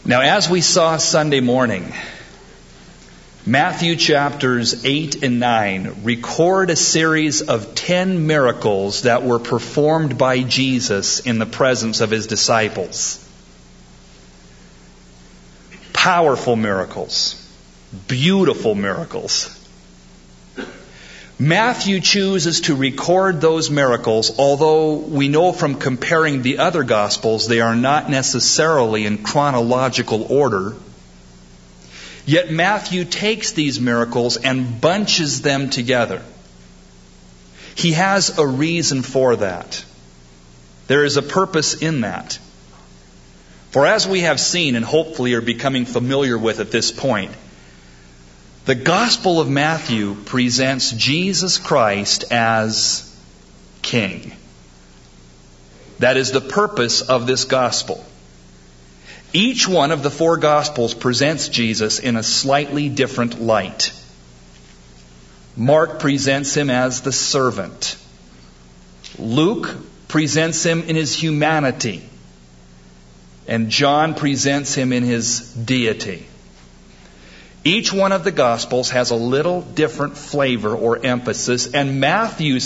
Now, as we saw Sunday morning, Matthew chapters 8 and 9 record a series of 10 miracles that were performed by Jesus in the presence of His disciples. Powerful miracles, beautiful miracles. Matthew chooses to record those miracles, although we know from comparing the other Gospels they are not necessarily in chronological order. Yet Matthew takes these miracles and bunches them together. He has a reason for that. There is a purpose in that. For as we have seen and hopefully are becoming familiar with at this point, the Gospel of Matthew presents Jesus Christ as King. That is the purpose of this Gospel. Each one of the four Gospels presents Jesus in a slightly different light. Mark presents Him as the servant. Luke presents Him in His humanity. And John presents Him in His deity. Each one of the Gospels has a little different flavor or emphasis, and Matthew's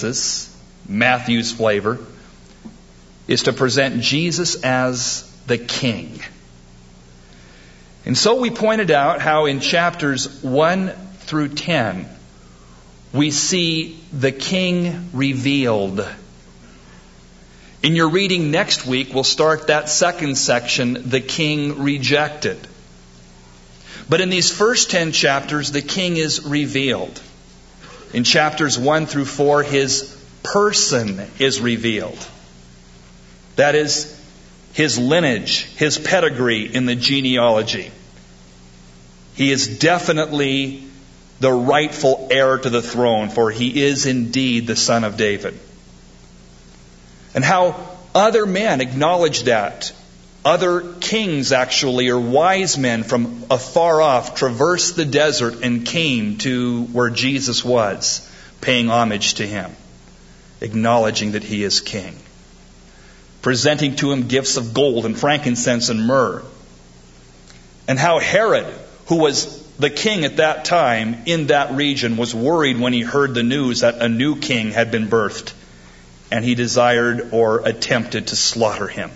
flavor, is to present Jesus as the King. And so we pointed out how in chapters 1 through 10, we see the King revealed. In your reading next week, we'll start that second section, the King rejected. But in these first 10 chapters, the King is revealed. In chapters 1 through 4, His person is revealed. That is, His lineage, His pedigree in the genealogy. He is definitely the rightful heir to the throne, for He is indeed the Son of David. And how other men acknowledge that. Other kings, actually, or wise men from afar off, traversed the desert and came to where Jesus was, paying homage to Him, acknowledging that He is King, presenting to Him gifts of gold and frankincense and myrrh. And how Herod, who was the king at that time in that region, was worried when he heard the news that a new king had been birthed, and he desired or attempted to slaughter him.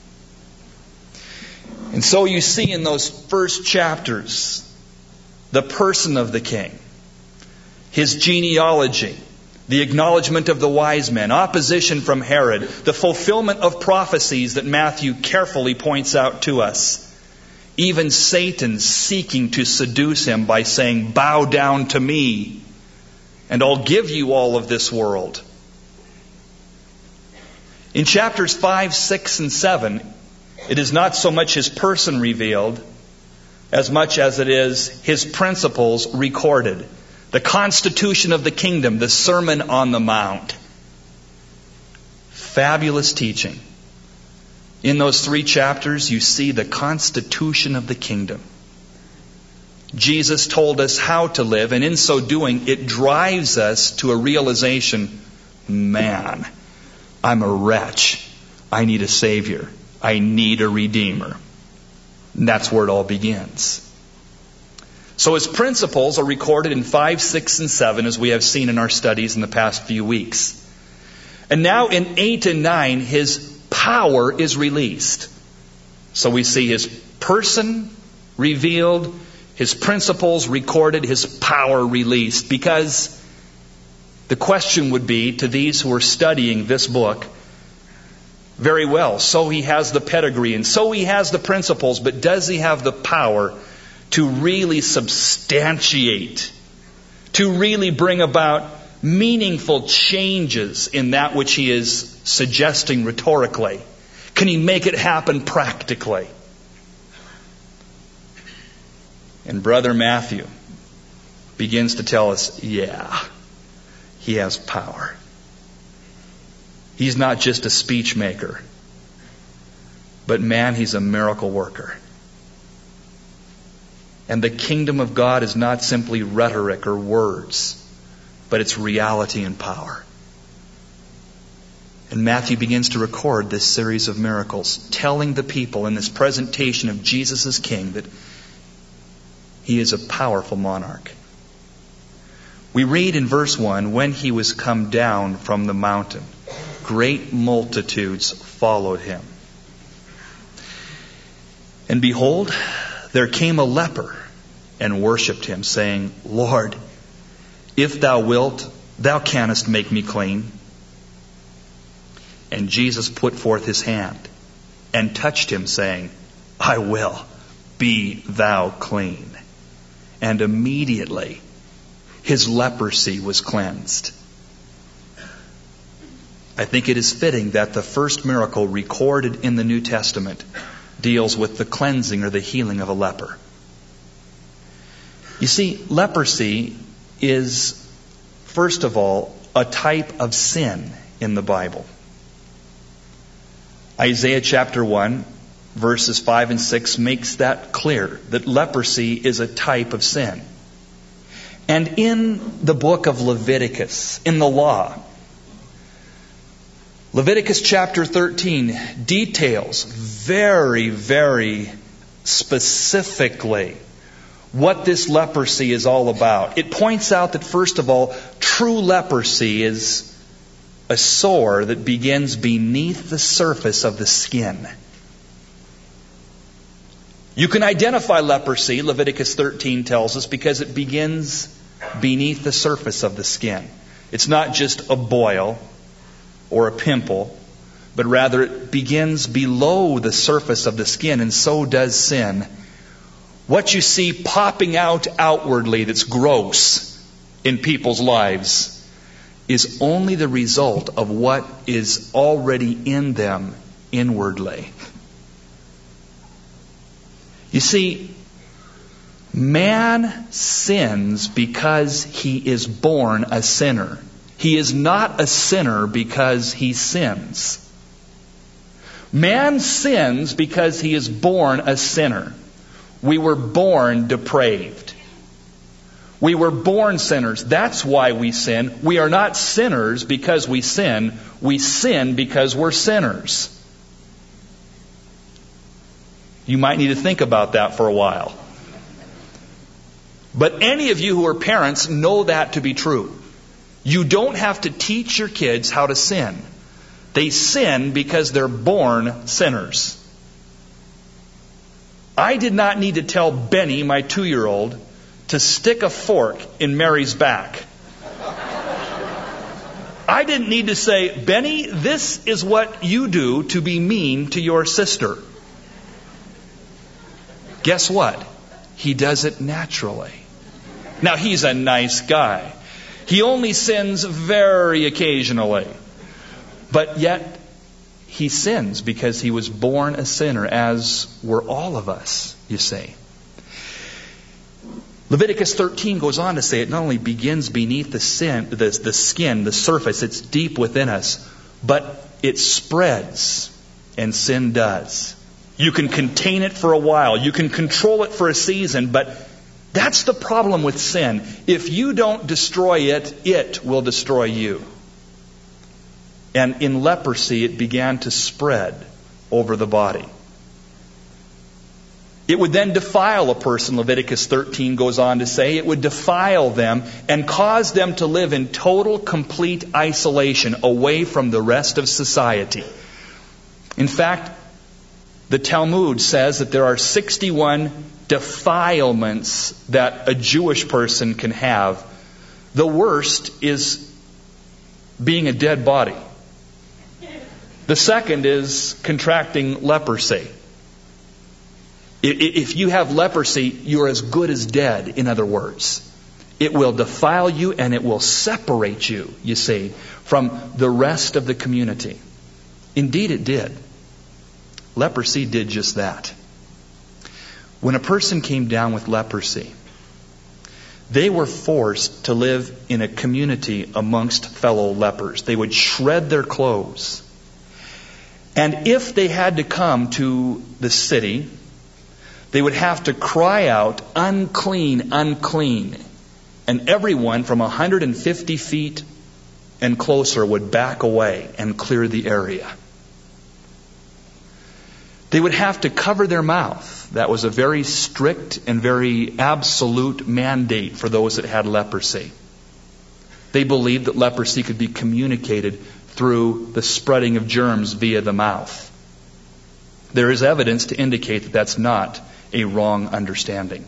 And so you see in those first chapters the person of the King, His genealogy, the acknowledgement of the wise men, opposition from Herod, the fulfillment of prophecies that Matthew carefully points out to us. Even Satan seeking to seduce Him by saying, "Bow down to me, and I'll give you all of this world." In chapters 5, 6, and 7, it is not so much His person revealed as much as it is His principles recorded. The constitution of the kingdom, the Sermon on the Mount. Fabulous teaching. In those 3 chapters, you see the constitution of the kingdom. Jesus told us how to live, and in so doing, it drives us to a realization, man, I'm a wretch. I need a Savior. I need a Redeemer. And that's where it all begins. So His principles are recorded in 5, 6, and 7, as we have seen in our studies in the past few weeks. And now in 8 and 9, His power is released. So we see His person revealed, His principles recorded, His power released. Because the question would be to these who are studying this book, very well, so He has the pedigree and so He has the principles, but does He have the power to really substantiate, to really bring about meaningful changes in that which He is suggesting rhetorically? Can He make it happen practically? And Brother Matthew begins to tell us, yeah, He has power. He's not just a speech maker, but man, He's a miracle worker. And the kingdom of God is not simply rhetoric or words, but it's reality and power. And Matthew begins to record this series of miracles, telling the people in this presentation of Jesus as King that He is a powerful monarch. We read in verse 1, when He was come down from the mountain, great multitudes followed Him. And behold, there came a leper and worshipped Him, saying, Lord, if Thou wilt, Thou canst make me clean. And Jesus put forth His hand and touched him, saying, I will, be thou clean. And immediately his leprosy was cleansed. I think it is fitting that the first miracle recorded in the New Testament deals with the cleansing or the healing of a leper. You see, leprosy is, first of all, a type of sin in the Bible. Isaiah chapter 1, verses 5 and 6 makes that clear, that leprosy is a type of sin. And in the book of Leviticus, in the law, Leviticus chapter 13 details very, very specifically what this leprosy is all about. It points out that, first of all, true leprosy is a sore that begins beneath the surface of the skin. You can identify leprosy, Leviticus 13 tells us, because it begins beneath the surface of the skin. It's not just a boil or a pimple, but rather it begins below the surface of the skin, and so does sin. What you see popping out outwardly that's gross in people's lives is only the result of what is already in them inwardly. You see, man sins because he is born a sinner. He is not a sinner because he sins. Man sins because he is born a sinner. We were born depraved. We were born sinners. That's why we sin. We are not sinners because we sin. We sin because we're sinners. You might need to think about that for a while. But any of you who are parents know that to be true. You don't have to teach your kids how to sin. They sin because they're born sinners. I did not need to tell Benny, my 2-year-old, to stick a fork in Mary's back. I didn't need to say, Benny, this is what you do to be mean to your sister. Guess what? He does it naturally. Now, he's a nice guy. He only sins very occasionally. But yet, he sins because he was born a sinner, as were all of us, you see. Leviticus 13 goes on to say it not only begins beneath the skin, the surface, it's deep within us, but it spreads, and sin does. You can contain it for a while. You can control it for a season, but that's the problem with sin. If you don't destroy it, it will destroy you. And in leprosy, it began to spread over the body. It would then defile a person, Leviticus 13 goes on to say. It would defile them and cause them to live in total, complete isolation away from the rest of society. In fact, the Talmud says that there are 61 defilements that a Jewish person can have. The worst is being a dead body. The second is contracting leprosy. If you have leprosy, you're as good as dead, in other words. It will defile you and it will separate you, you see, from the rest of the community. Indeed, it did. Leprosy did just that. When a person came down with leprosy, they were forced to live in a community amongst fellow lepers. They would shred their clothes. And if they had to come to the city, they would have to cry out, unclean, unclean. And everyone from 150 feet and closer would back away and clear the area. They would have to cover their mouth. That was a very strict and very absolute mandate for those that had leprosy. They believed that leprosy could be communicated through the spreading of germs via the mouth. There is evidence to indicate that that's not a wrong understanding.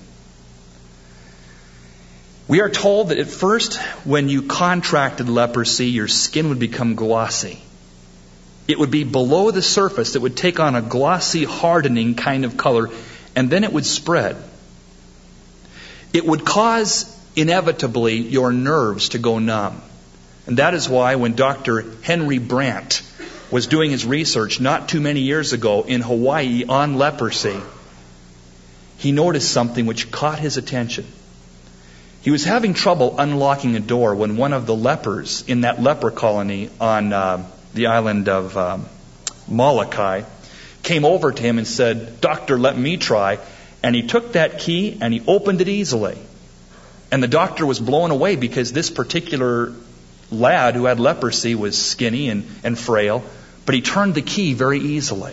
We are told that at first, when you contracted leprosy, your skin would become glossy. It would be below the surface. It would take on a glossy, hardening kind of color, and then it would spread. It would cause, inevitably, your nerves to go numb. And that is why when Dr. Henry Brandt was doing his research not too many years ago in Hawaii on leprosy, he noticed something which caught his attention. He was having trouble unlocking a door when one of the lepers in that leper colony on the island of Molokai came over to him and said, "Doctor, let me try." And he took that key and he opened it easily. And the doctor was blown away because this particular lad who had leprosy was skinny and frail, but he turned the key very easily.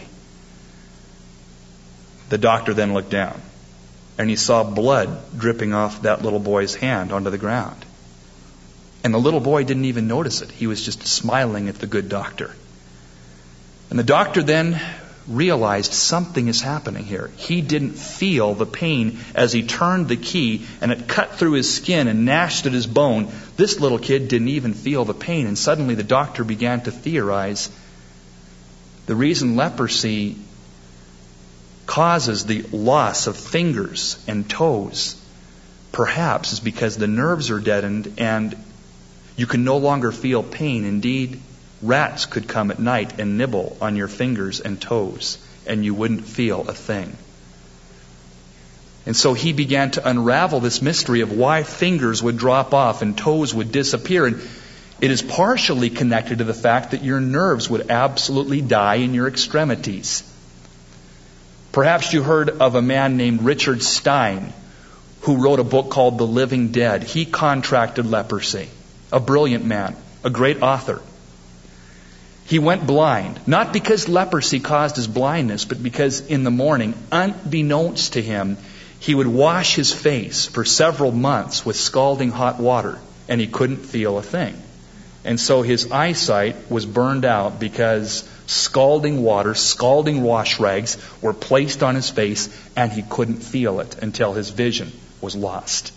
The doctor then looked down and he saw blood dripping off that little boy's hand onto the ground. And the little boy didn't even notice it. He was just smiling at the good doctor. And the doctor then realized something is happening here. He didn't feel the pain as he turned the key and it cut through his skin and gnashed at his bone. This little kid didn't even feel the pain. And suddenly the doctor began to theorize the reason leprosy causes the loss of fingers and toes perhaps is because the nerves are deadened and you can no longer feel pain. Indeed, rats could come at night and nibble on your fingers and toes, and you wouldn't feel a thing. And so he began to unravel this mystery of why fingers would drop off and toes would disappear. And it is partially connected to the fact that your nerves would absolutely die in your extremities. Perhaps you heard of a man named Richard Stein who wrote a book called The Living Dead. He contracted leprosy. A brilliant man, a great author. He went blind, not because leprosy caused his blindness, but because in the morning, unbeknownst to him, he would wash his face for several months with scalding hot water, and he couldn't feel a thing. And so his eyesight was burned out because scalding water, scalding wash rags were placed on his face, and he couldn't feel it until his vision was lost.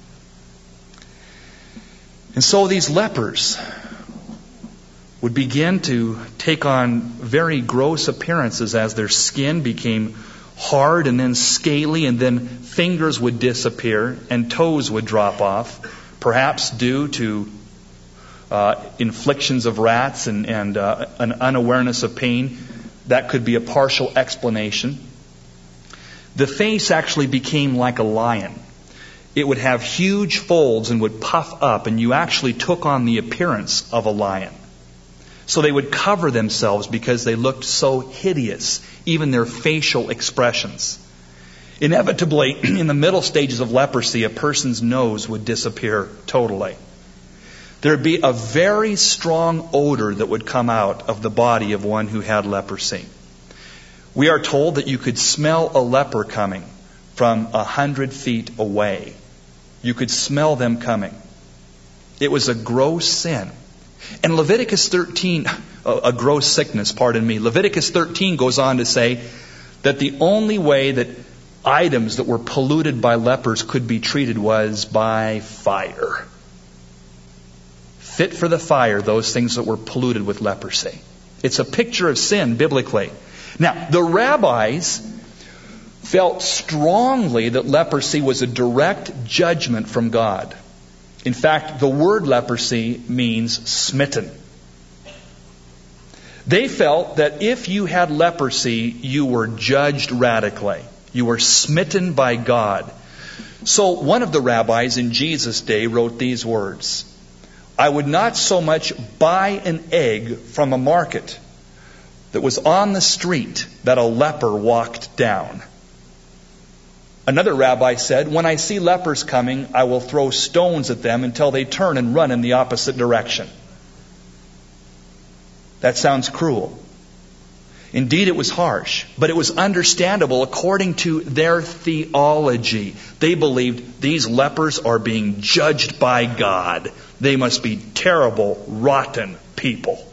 And so these lepers would begin to take on very gross appearances as their skin became hard and then scaly, and then fingers would disappear and toes would drop off, perhaps due to inflictions of rats and an unawareness of pain. That could be a partial explanation. The face actually became like a lion. It would have huge folds and would puff up, and you actually took on the appearance of a lion. So they would cover themselves because they looked so hideous, even their facial expressions. Inevitably, in the middle stages of leprosy, a person's nose would disappear totally. There would be a very strong odor that would come out of the body of one who had leprosy. We are told that you could smell a leper coming from 100 feet away. You could smell them coming. It was a gross sin. And Leviticus 13, a gross sickness, pardon me. Leviticus 13 goes on to say that the only way that items that were polluted by lepers could be treated was by fire. Fit for the fire, those things that were polluted with leprosy. It's a picture of sin biblically. Now, the rabbis felt strongly that leprosy was a direct judgment from God. In fact, the word leprosy means smitten. They felt that if you had leprosy, you were judged radically. You were smitten by God. So one of the rabbis in Jesus' day wrote these words: "I would not so much buy an egg from a market that was on the street that a leper walked down." Another rabbi said, "When I see lepers coming, I will throw stones at them until they turn and run in the opposite direction." That sounds cruel. Indeed, it was harsh, but it was understandable according to their theology. They believed these lepers are being judged by God. They must be terrible, rotten people.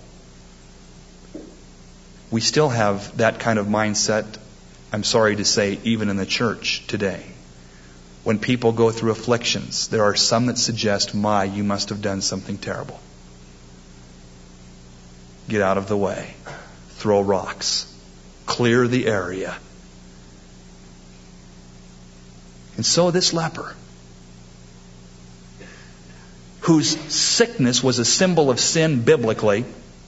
We still have that kind of mindset, I'm sorry to say, even in the church today. When people go through afflictions, there are some that suggest, you must have done something terrible. Get out of the way. Throw rocks. Clear the area. And so this leper, whose sickness was a symbol of sin biblically,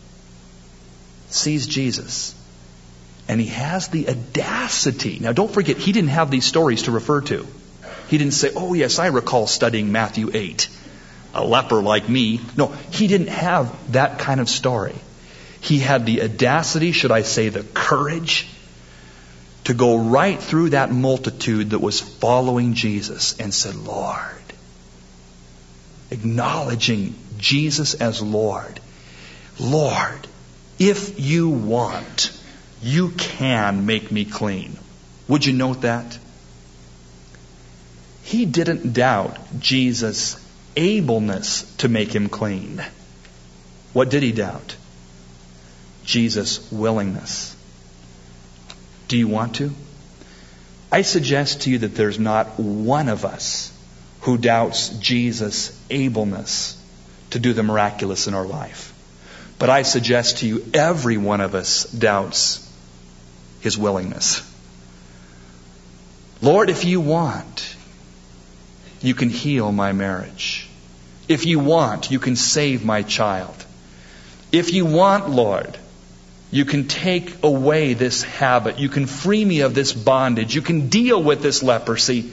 sees Jesus. And he has the audacity. Now don't forget, he didn't have these stories to refer to. He didn't say, oh yes, I recall studying Matthew 8. A leper like me. No, he didn't have that kind of story. He had the audacity, should I say the courage, to go right through that multitude that was following Jesus and said, Lord, acknowledging Jesus as Lord. Lord, if you want, you can make me clean. Would you note that? He didn't doubt Jesus' ableness to make him clean. What did he doubt? Jesus' willingness. Do you want to? I suggest to you that there's not one of us who doubts Jesus' ableness to do the miraculous in our life. But I suggest to you every one of us doubts His willingness. Lord, if you want, you can heal my marriage. If you want, you can save my child. If you want, Lord, you can take away this habit. You can free me of this bondage. You can deal with this leprosy.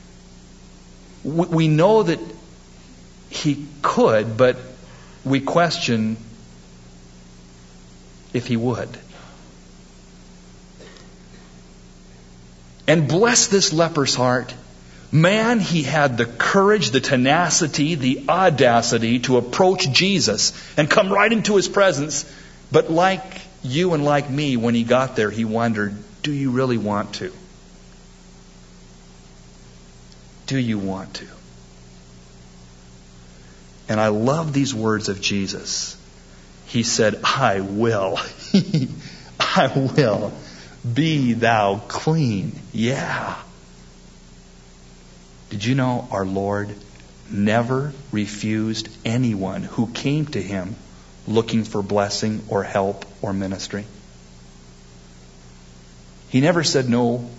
We know that He could, but we question if He would. And bless this leper's heart. Man, he had the courage, the tenacity, the audacity to approach Jesus and come right into His presence. But like you and like me, when he got there, he wondered, do you really want to? Do you want to? And I love these words of Jesus. He said, I will. I will. Be thou clean. Yeah. Did you know our Lord never refused anyone who came to Him looking for blessing or help or ministry? He never said, no,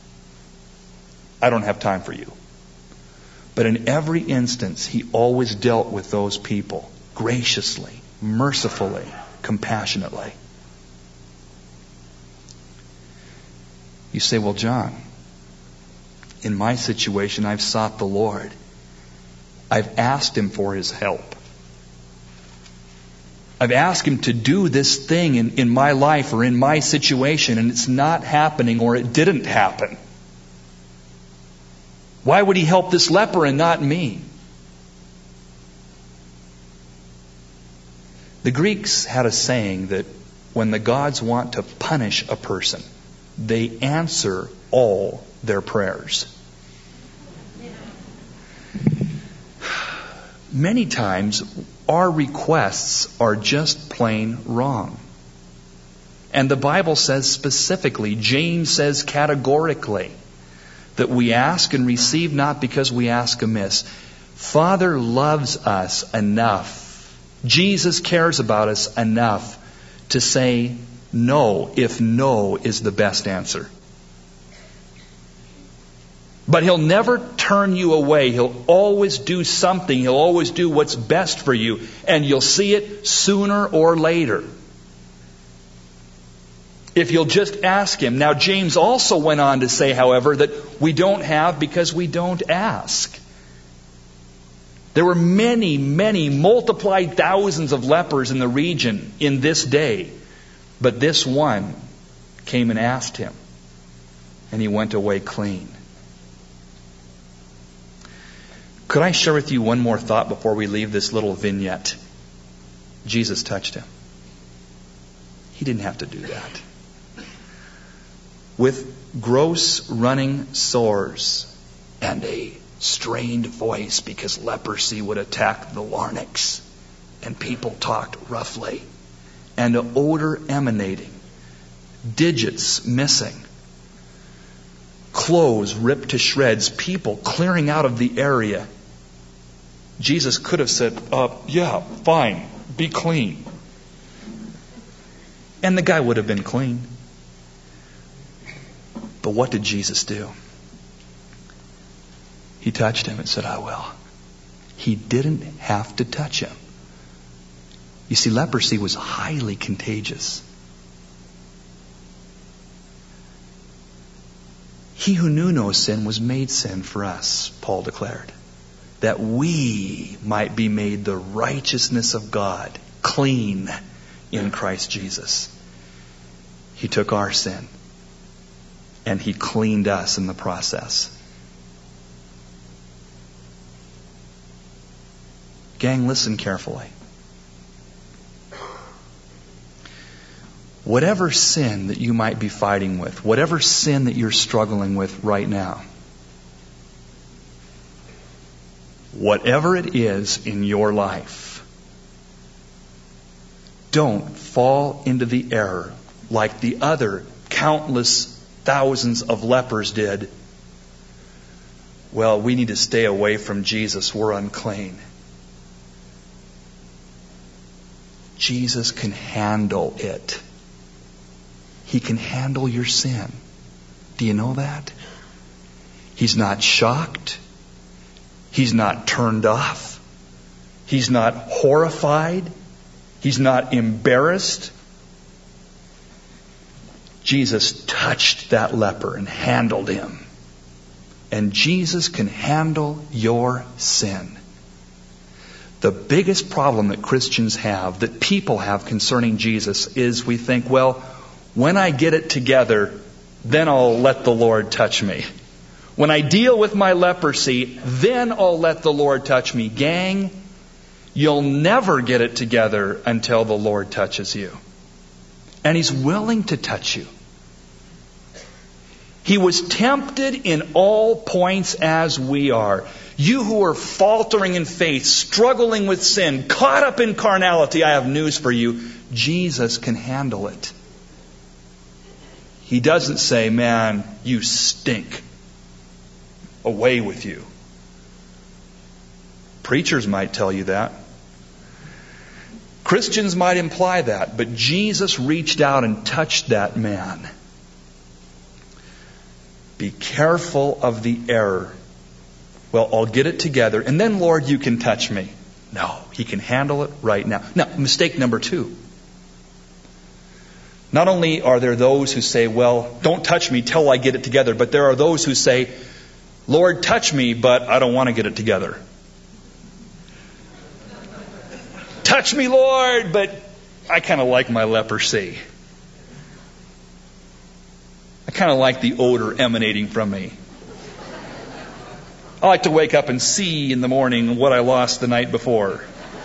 I don't have time for you. But in every instance, He always dealt with those people graciously, mercifully, compassionately. You say, well, John, in my situation, I've sought the Lord. I've asked Him for His help. I've asked Him to do this thing in my life or in my situation, and it's not happening, or it didn't happen. Why would He help this leper and not me? The Greeks had a saying that when the gods want to punish a person, they answer all their prayers. Many times, our requests are just plain wrong. And the Bible says specifically, James says categorically, that we ask and receive not because we ask amiss. Father loves us enough. Jesus cares about us enough to say no, if no is the best answer. But He'll never turn you away. He'll always do something. He'll always do what's best for you. And you'll see it sooner or later, if you'll just ask Him. Now, James also went on to say, however, that we don't have because we don't ask. There were many, many, multiplied thousands of lepers in the region in this day. But this one came and asked Him, and he went away clean. Could I share with you one more thought before we leave this little vignette? Jesus touched him. He didn't have to do that. With gross running sores and a strained voice because leprosy would attack the larynx and people talked roughly, and an odor emanating, digits missing, clothes ripped to shreds, people clearing out of the area. Jesus could have said, yeah, fine, be clean. And the guy would have been clean. But what did Jesus do? He touched him and said, I will. He didn't have to touch him. You see, leprosy was highly contagious. He who knew no sin was made sin for us, Paul declared, that we might be made the righteousness of God, clean in Christ Jesus. He took our sin and He cleaned us in the process. Gang, listen carefully. Whatever sin that you might be fighting with, whatever sin that you're struggling with right now, whatever it is in your life, don't fall into the error like the other countless thousands of lepers did. Well, we need to stay away from Jesus. We're unclean. Jesus can handle it. He can handle your sin. Do you know that? He's not shocked. He's not turned off. He's not horrified. He's not embarrassed. Jesus touched that leper and handled him. And Jesus can handle your sin. The biggest problem that Christians have, that people have concerning Jesus, is we think, well, when I get it together, then I'll let the Lord touch me. When I deal with my leprosy, then I'll let the Lord touch me. Gang, you'll never get it together until the Lord touches you. And He's willing to touch you. He was tempted in all points as we are. You who are faltering in faith, struggling with sin, caught up in carnality, I have news for you. Jesus can handle it. He doesn't say, man, you stink. Away with you. Preachers might tell you that. Christians might imply that. But Jesus reached out and touched that man. Be careful of the error. Well, I'll get it together, and then, Lord, you can touch me. No, He can handle it right now. Now, mistake number 2. Not only are there those who say, well, don't touch me till I get it together, but there are those who say, Lord, touch me, but I don't want to get it together. Touch me, Lord, but I kind of like my leprosy. I kind of like the odor emanating from me. I like to wake up and see in the morning what I lost the night before.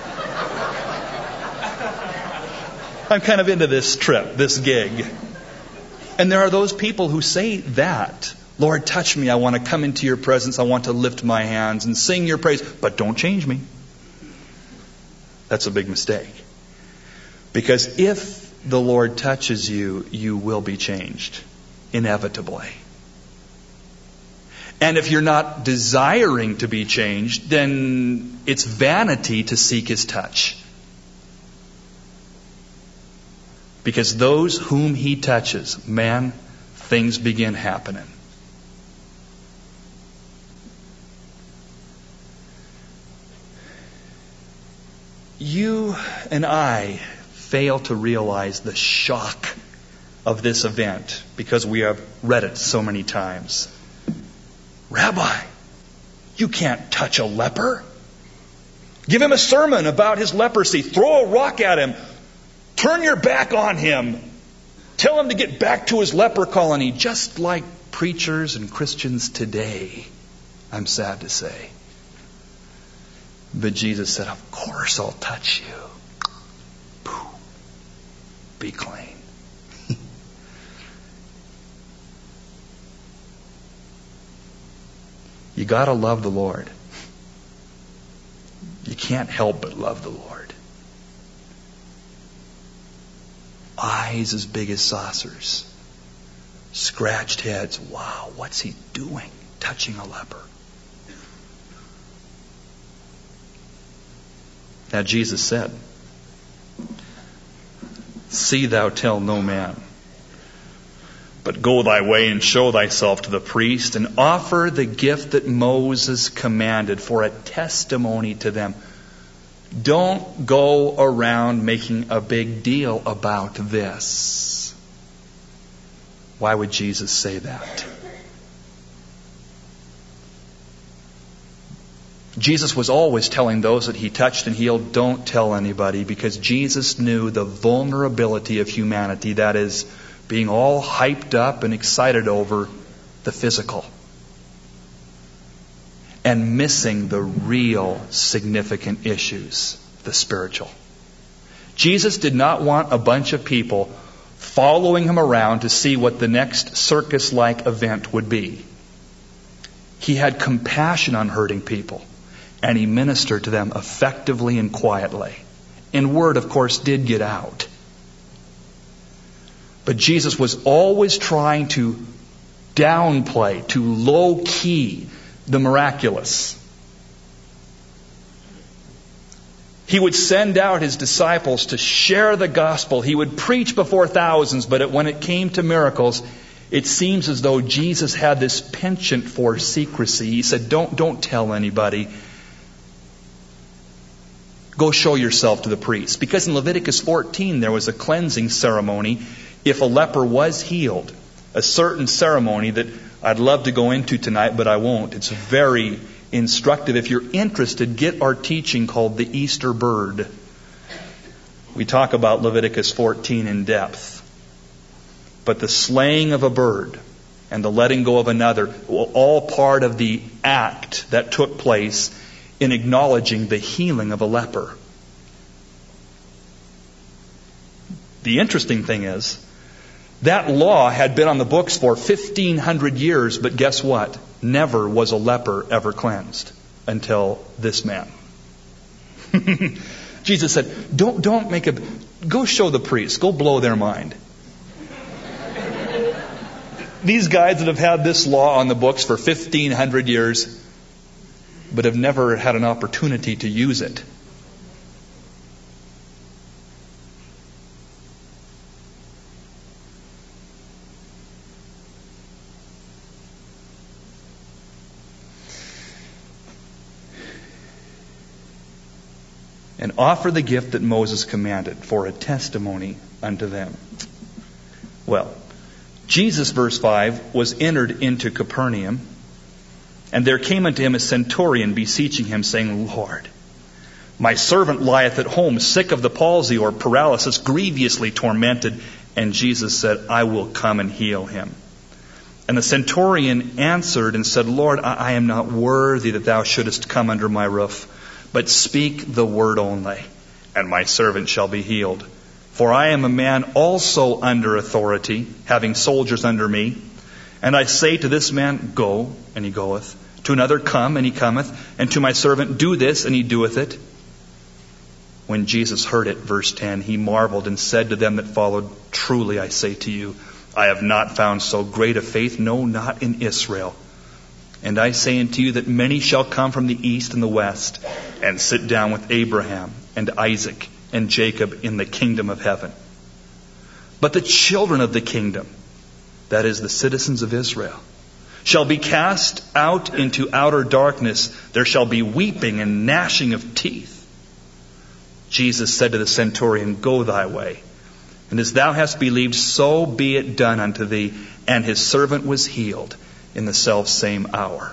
I'm kind of into this trip, this gig. And there are those people who say that. Lord, touch me. I want to come into your presence. I want to lift my hands and sing your praise. But don't change me. That's a big mistake. Because if the Lord touches you, you will be changed. Inevitably. And if you're not desiring to be changed, then it's vanity to seek His touch. Because those whom He touches, man, things begin happening. You and I fail to realize the shock of this event because we have read it so many times. Rabbi, you can't touch a leper. Give him a sermon about his leprosy. Throw a rock at him. Turn your back on him. Tell him to get back to his leper colony, just like preachers and Christians today, I'm sad to say. But Jesus said, of course I'll touch you. Be clean. You got to love the Lord. You can't help but love the Lord. Eyes as big as saucers. Scratched heads. Wow, what's he doing? Touching a leper. Now Jesus said, "See thou tell no man, but go thy way and show thyself to the priest and offer the gift that Moses commanded for a testimony to them." Don't go around making a big deal about this. Why would Jesus say that? Jesus was always telling those that he touched and healed, don't tell anybody, because Jesus knew the vulnerability of humanity, that is, being all hyped up and excited over the physical and missing the real significant issues, the spiritual. Jesus did not want a bunch of people following him around to see what the next circus-like event would be. He had compassion on hurting people, and he ministered to them effectively and quietly. And word, of course, did get out. But Jesus was always trying to downplay, to low-key the miraculous. He would send out his disciples to share the gospel. He would preach before thousands, but when it came to miracles, it seems as though Jesus had this penchant for secrecy. He said, don't tell anybody. Go show yourself to the priest. Because in Leviticus 14, there was a cleansing ceremony if a leper was healed. A certain ceremony that I'd love to go into tonight, but I won't. It's very instructive. If you're interested, get our teaching called The Easter Bird. We talk about Leviticus 14 in depth. But the slaying of a bird and the letting go of another were all part of the act that took place in acknowledging the healing of a leper. The interesting thing is, that law had been on the books for 1,500 years, but guess what? Never was a leper ever cleansed until this man. Jesus said, don't make go show the priest, go blow their mind. These guys that have had this law on the books for 1,500 years, but have never had an opportunity to use it. And offer the gift that Moses commanded for a testimony unto them. Well, Jesus, verse 5, was entered into Capernaum, and there came unto him a centurion beseeching him, saying, Lord, my servant lieth at home, sick of the palsy or paralysis, grievously tormented. And Jesus said, I will come and heal him. And the centurion answered and said, Lord, I am not worthy that thou shouldest come under my roof, but speak the word only, and my servant shall be healed. For I am a man also under authority, having soldiers under me. And I say to this man, go, and he goeth. To another, come, and he cometh. And to my servant, do this, and he doeth it. When Jesus heard it, verse 10, he marveled and said to them that followed, truly I say to you, I have not found so great a faith, no, not in Israel. And I say unto you that many shall come from the east and the west, and sit down with Abraham and Isaac and Jacob in the kingdom of heaven. But the children of the kingdom, that is the citizens of Israel, shall be cast out into outer darkness. There shall be weeping and gnashing of teeth. Jesus said to the centurion, go thy way. And as thou hast believed, so be it done unto thee. And his servant was healed in the selfsame hour.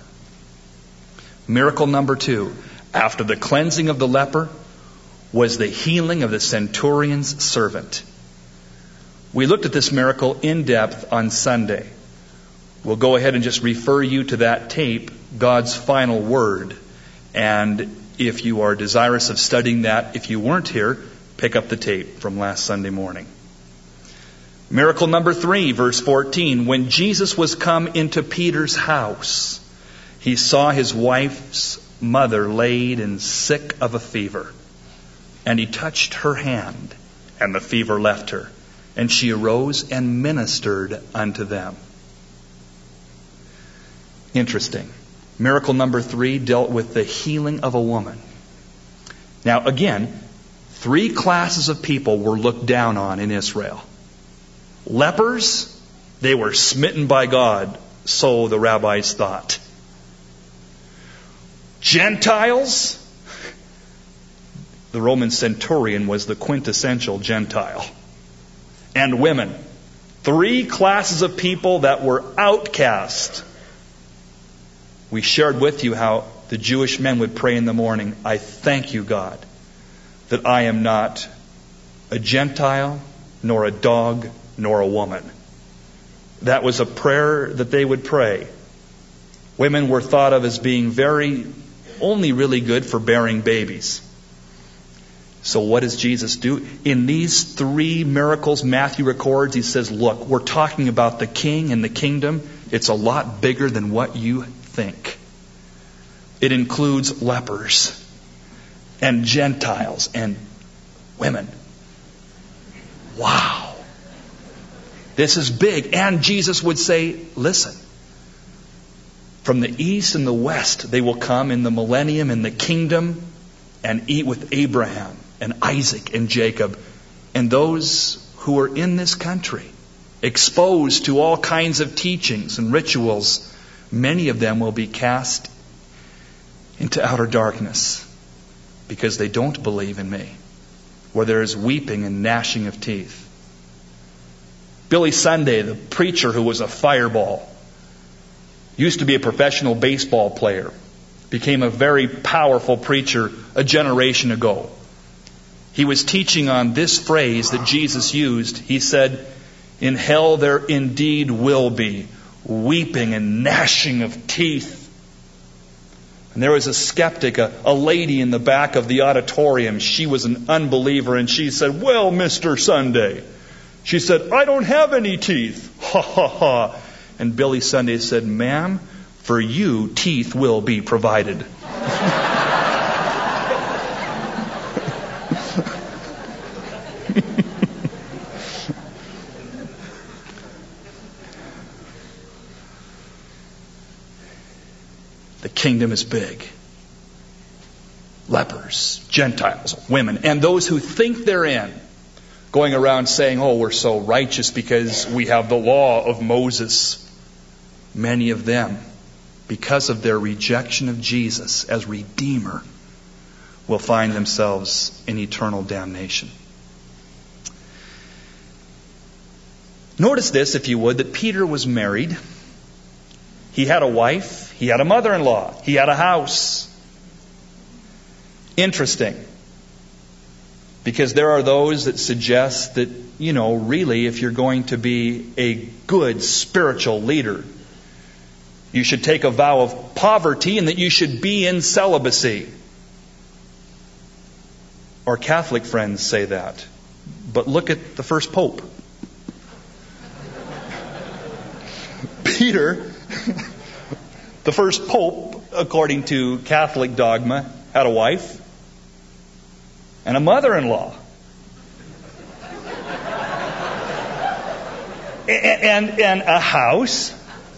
Miracle number 2, after the cleansing of the leper, was the healing of the centurion's servant. We looked at this miracle in depth on Sunday. We'll go ahead and just refer you to that tape, God's Final Word. And if you are desirous of studying that, if you weren't here, pick up the tape from last Sunday morning. Miracle number 3, verse 14. When Jesus was come into Peter's house, he saw his wife's mother laid and sick of a fever. And he touched her hand, and the fever left her. And she arose and ministered unto them. Interesting. Miracle number 3 dealt with the healing of a woman. Now again, 3 classes of people were looked down on in Israel. Lepers, they were smitten by God, so the rabbis thought. Gentiles, the Roman centurion was the quintessential Gentile. And women. 3 classes of people that were outcast. We shared with you how the Jewish men would pray in the morning, I thank you, God, that I am not a Gentile, nor a dog, nor a woman. That was a prayer that they would pray. Women were thought of as being only really good for bearing babies. So what does Jesus do? In these 3 miracles Matthew records, he says, look, we're talking about the king and the kingdom. It's a lot bigger than what you think. It includes lepers and Gentiles and women. Wow. This is big. And Jesus would say, listen, from the east and the west, they will come in the millennium in the kingdom and eat with Abraham and Isaac and Jacob and those who are in this country, exposed to all kinds of teachings and rituals. Many of them will be cast into outer darkness because they don't believe in me, where there is weeping and gnashing of teeth. Billy Sunday, the preacher who was a fireball, used to be a professional baseball player, became a very powerful preacher a generation ago. He was teaching on this phrase that Jesus used. He said, in hell there indeed will be weeping and gnashing of teeth. And there was a skeptic, a lady in the back of the auditorium. She was an unbeliever, and she said, well, Mr. Sunday. She said, I don't have any teeth. Ha, ha, ha. And Billy Sunday said, ma'am, for you, teeth will be provided. The kingdom is big. Lepers, Gentiles, women, and those who think they're in, going around saying, oh, we're so righteous because we have the law of Moses. Many of them, because of their rejection of Jesus as Redeemer, will find themselves in eternal damnation. Notice this, if you would, that Peter was married. He had a wife. He had a mother-in-law. He had a house. Interesting. Because there are those that suggest that, really, if you're going to be a good spiritual leader, you should take a vow of poverty and that you should be in celibacy. Our Catholic friends say that. But look at the first Pope. Peter, the first Pope, according to Catholic dogma, had a wife and a mother-in-law. And a house.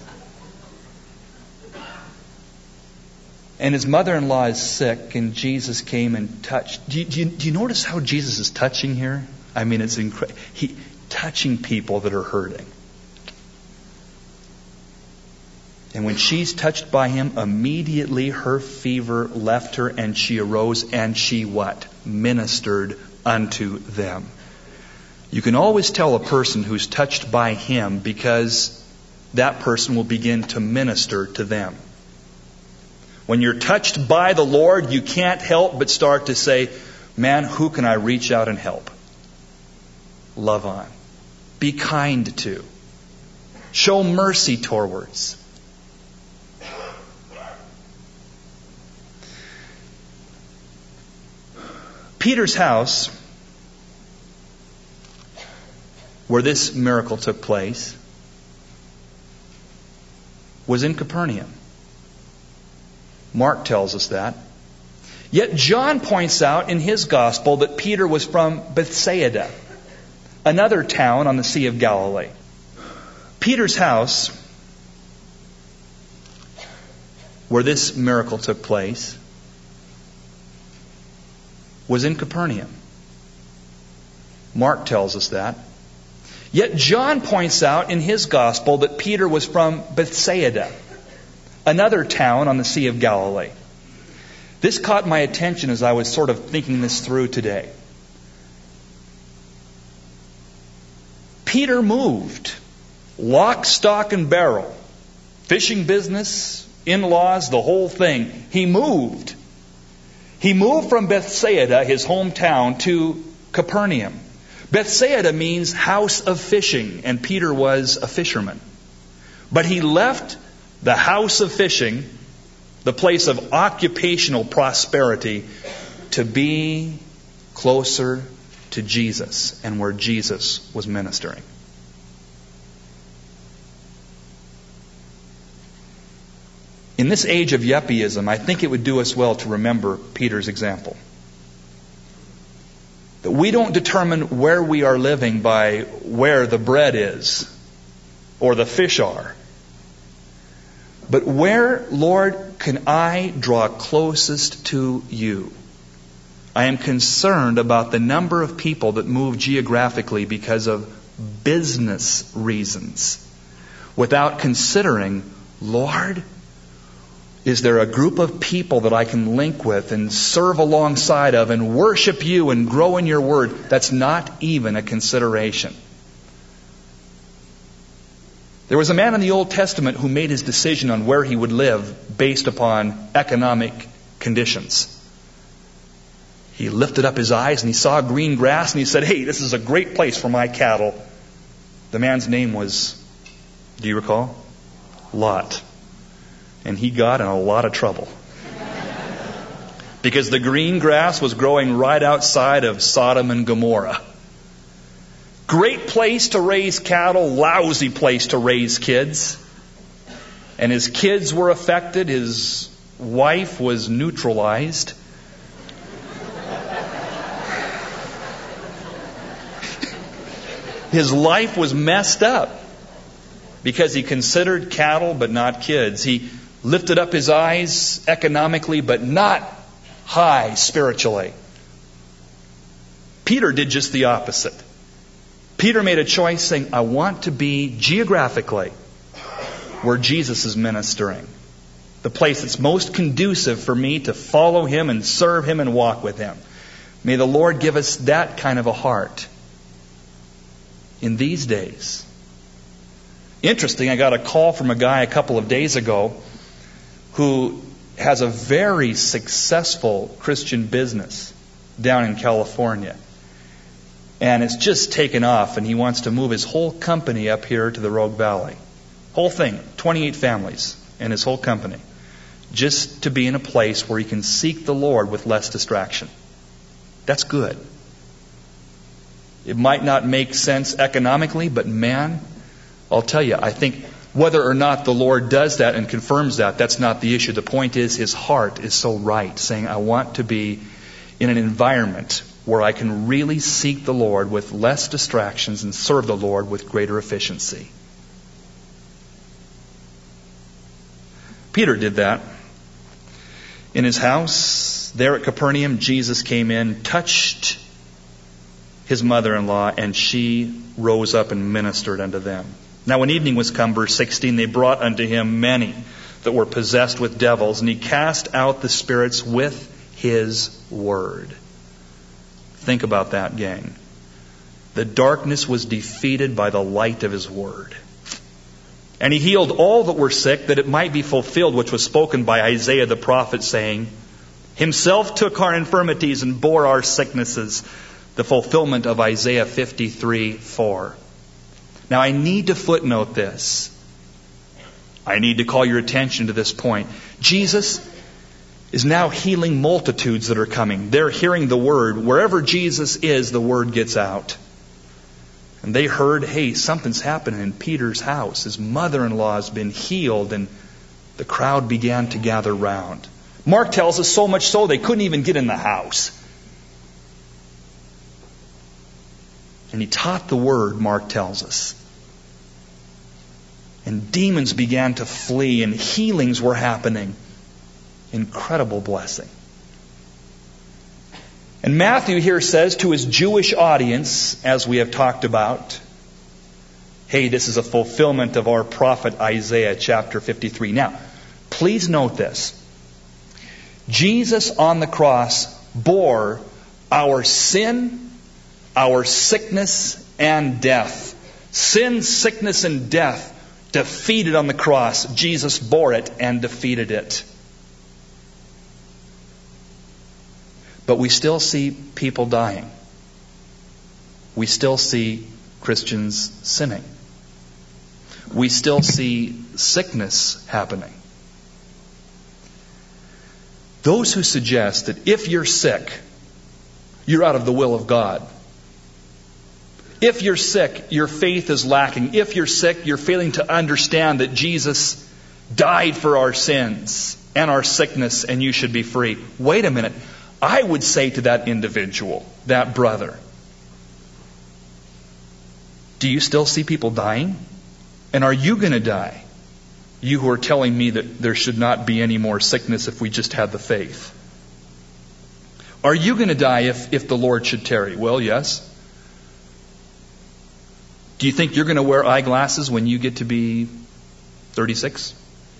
And his mother-in-law is sick, and Jesus came and touched. Do you notice how Jesus is touching here? I mean, it's incredible. Touching people that are hurting. And when she's touched by him, immediately her fever left her, and she arose, and she what? Ministered unto them. You can always tell a person who's touched by him because that person will begin to minister to them. When you're touched by the Lord, you can't help but start to say, man, who can I reach out and help? Love on. Be kind to. Show mercy towards. Peter's house, where this miracle took place, was in Capernaum. Mark tells us that. Yet John points out in his gospel that Peter was from Bethsaida, another town on the Sea of Galilee. Peter's house, where this miracle took place, was in Capernaum. Mark tells us that. Yet John points out in his gospel that Peter was from Bethsaida, another town on the Sea of Galilee. This caught my attention as I was sort of thinking this through today. Peter moved, lock, stock, and barrel, fishing business, in-laws, the whole thing. He moved. He moved from Bethsaida, his hometown, to Capernaum. Bethsaida means house of fishing, and Peter was a fisherman. But he left the house of fishing, the place of occupational prosperity, to be closer to Jesus and where Jesus was ministering. In this age of yuppieism, I think it would do us well to remember Peter's example. That we don't determine where we are living by where the bread is or the fish are. But where, Lord, can I draw closest to you? I am concerned about the number of people that move geographically because of business reasons, without considering, Lord, is there a group of people that I can link with and serve alongside of and worship you and grow in your word? That's not even a consideration. There was a man in the Old Testament who made his decision on where he would live based upon economic conditions. He lifted up his eyes and he saw green grass and he said, hey, this is a great place for my cattle. The man's name was, do you recall? Lot. And he got in a lot of trouble. Because the green grass was growing right outside of Sodom and Gomorrah. Great place to raise cattle, lousy place to raise kids. And his kids were affected. His wife was neutralized. His life was messed up because he considered cattle but not kids. He lifted up his eyes economically but not high spiritually. Peter did just the opposite. Peter made a choice saying, I want to be geographically where Jesus is ministering. The place that's most conducive for me to follow him and serve him and walk with him. May the Lord give us that kind of a heart in these days. Interesting, I got a call from a guy a couple of days ago who has a very successful Christian business down in California. And it's just taken off, and he wants to move his whole company up here to the Rogue Valley. Whole thing, 28 families and his whole company. Just to be in a place where he can seek the Lord with less distraction. That's good. It might not make sense economically, but man, I'll tell you, I think whether or not the Lord does that and confirms that, that's not the issue. The point is his heart is so right, saying, I want to be in an environment where I can really seek the Lord with less distractions and serve the Lord with greater efficiency. Peter did that. In his house, there at Capernaum, Jesus came in, touched his mother-in-law, and she rose up and ministered unto them. Now when evening was come, verse 16, they brought unto him many that were possessed with devils, and he cast out the spirits with his word. Think about that, gang. The darkness was defeated by the light of his word. And he healed all that were sick, that it might be fulfilled which was spoken by Isaiah the prophet, saying, himself took our infirmities and bore our sicknesses. The fulfillment of Isaiah 53:4. Now I need to footnote this. I need to call your attention to this point. Jesus is now healing multitudes that are coming. They're hearing the word. Wherever Jesus is, the word gets out. And they heard, hey, something's happening in Peter's house. His mother-in-law has been healed, and the crowd began to gather round. Mark tells us so much so they couldn't even get in the house. And he taught the word, Mark tells us. And demons began to flee and healings were happening. Incredible blessing. And Matthew here says to his Jewish audience, as we have talked about, hey, this is a fulfillment of our prophet Isaiah chapter 53. Now, please note this. Jesus on the cross bore our sin, our sickness, and death. Sin, sickness, and death defeated on the cross. Jesus bore it and defeated it. But we still see people dying. We still see Christians sinning. We still see sickness happening. Those who suggest that if you're sick, you're out of the will of God. If you're sick, your faith is lacking. If you're sick, you're failing to understand that Jesus died for our sins and our sickness and you should be free. Wait a minute. I would say to that individual, that brother, do you still see people dying? And are you going to die? You who are telling me that there should not be any more sickness if we just had the faith. Are you going to die if the Lord should tarry? Well, yes. Do you think you're going to wear eyeglasses when you get to be 36?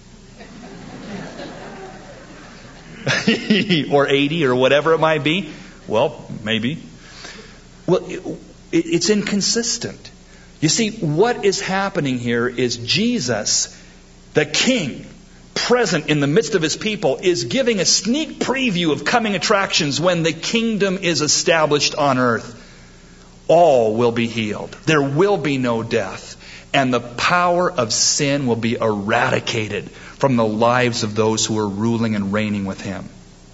Or 80 or whatever it might be? Well, maybe. Well, it's inconsistent. You see, what is happening here is Jesus, the King, present in the midst of His people, is giving a sneak preview of coming attractions when the kingdom is established on earth. All will be healed. There will be no death. And the power of sin will be eradicated from the lives of those who are ruling and reigning with Him.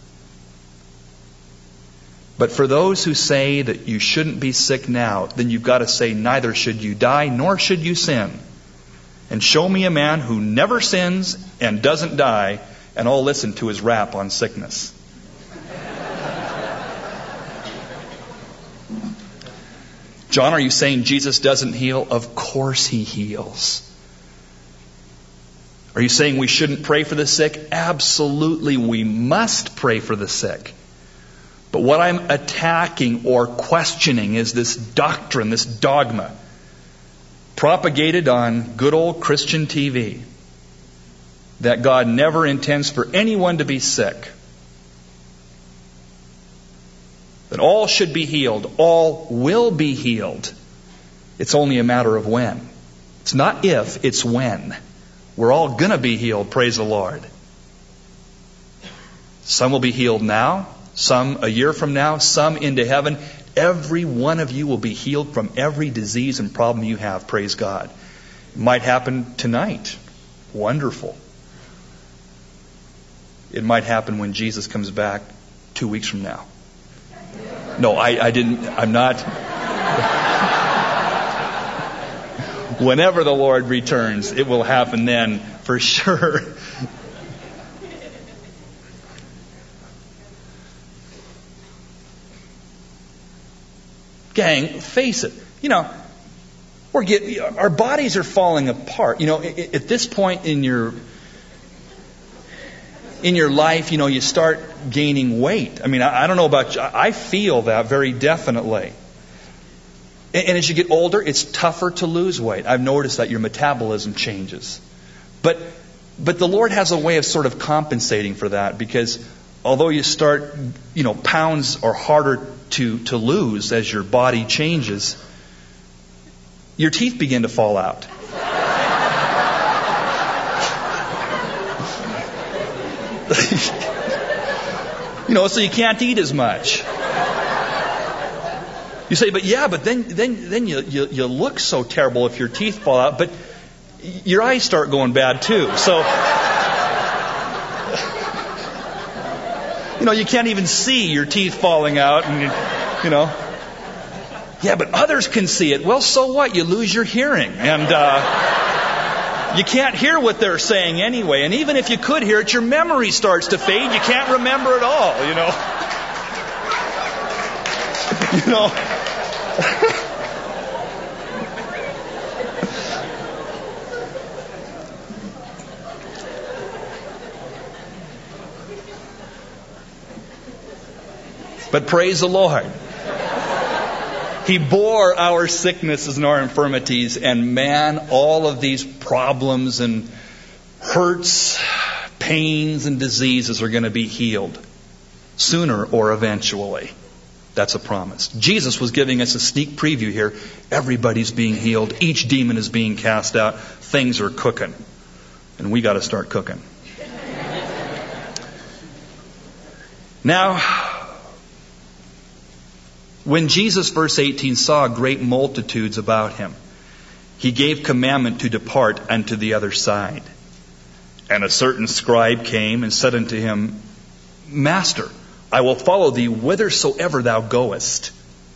But for those who say that you shouldn't be sick now, then you've got to say neither should you die nor should you sin. And show me a man who never sins and doesn't die, and I'll listen to his rap on sickness. John, are you saying Jesus doesn't heal? Of course He heals. Are you saying we shouldn't pray for the sick? Absolutely, we must pray for the sick. But what I'm attacking or questioning is this doctrine, this dogma, propagated on good old Christian TV, that God never intends for anyone to be sick. That all should be healed. All will be healed. It's only a matter of when. It's not if, it's when. We're all going to be healed, praise the Lord. Some will be healed now, some a year from now, some into heaven. Every one of you will be healed from every disease and problem you have, praise God. It might happen tonight. Wonderful. It might happen when Jesus comes back 2 weeks from now. No, I didn't. I'm not. Whenever the Lord returns, it will happen then for sure. Gang, face it. Our bodies are falling apart. At this point in your life, you start gaining weight. I don't know about you. I feel that very definitely. And as you get older, it's tougher to lose weight. I've noticed that your metabolism changes. But the Lord has a way of sort of compensating for that, because although you start, pounds are harder to lose as your body changes, your teeth begin to fall out. So you can't eat as much. You say, but then you look so terrible if your teeth fall out, but your eyes start going bad too. So, you can't even see your teeth falling out, and Yeah, but others can see it. Well, so what? You lose your hearing, and You can't hear what they're saying anyway. And even if you could hear it, your memory starts to fade. You can't remember it all, you know. You know. But praise the Lord. He bore our sicknesses and our infirmities, and man, all of these problems and hurts, pains and diseases are going to be healed sooner or eventually. That's a promise. Jesus was giving us a sneak preview here. Everybody's being healed. Each demon is being cast out. Things are cooking. And we got to start cooking. Now, when Jesus, verse 18, saw great multitudes about him, he gave commandment to depart unto the other side. And a certain scribe came and said unto him, Master, I will follow thee whithersoever thou goest.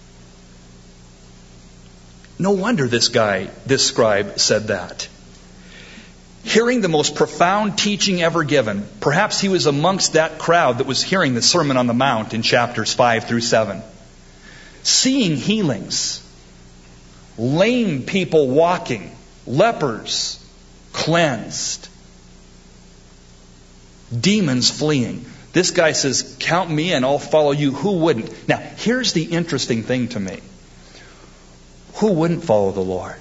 No wonder this scribe said that. Hearing the most profound teaching ever given, perhaps he was amongst that crowd that was hearing the Sermon on the Mount in chapters 5 through 7. Seeing healings, lame people walking, lepers cleansed, demons fleeing. This guy says, count me in, I'll follow you. Who wouldn't? Now, here's the interesting thing to me. Who wouldn't follow the Lord?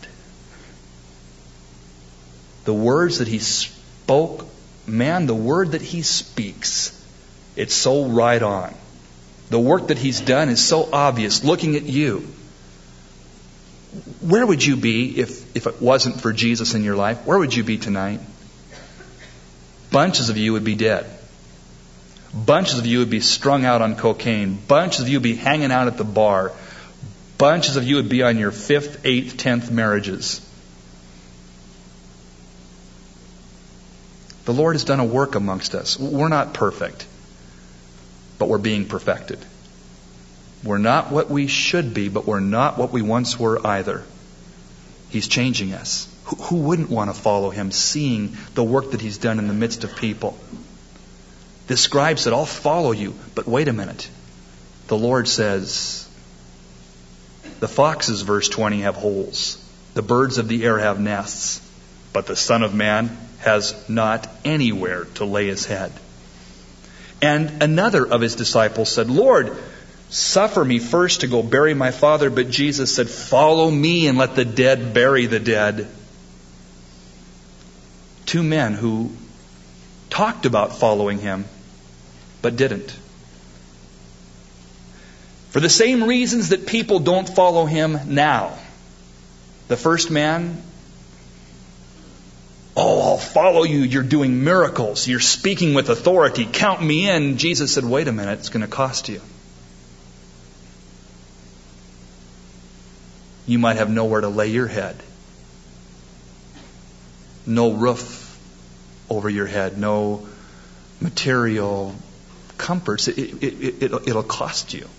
The words that he spoke, man, the word that he speaks, it's so right on. The work that he's done is so obvious. Looking at you, where would you be if it wasn't for Jesus in your life? Where would you be tonight? Bunches of you would be dead. Bunches of you would be strung out on cocaine. Bunches of you would be hanging out at the bar. Bunches of you would be on your 5th, 8th, 10th marriages. The Lord has done a work amongst us. We're not perfect, but we're being perfected. We're not what we should be, but we're not what we once were either. He's changing us. Who wouldn't want to follow him, seeing the work that he's done in the midst of people? This scribe said, I'll follow you. But wait a minute. The Lord says, the foxes, verse 20, have holes. The birds of the air have nests. But the Son of Man has not anywhere to lay his head. And another of his disciples said, Lord, suffer me first to go bury my father. But Jesus said, follow me and let the dead bury the dead. Two men who talked about following him, but didn't. For the same reasons that people don't follow him now. The first man, I'll follow you. You're doing miracles. You're speaking with authority. Count me in. Jesus said, wait a minute. It's going to cost you. You might have nowhere to lay your head. No roof over your head. No material comforts. It'll cost you.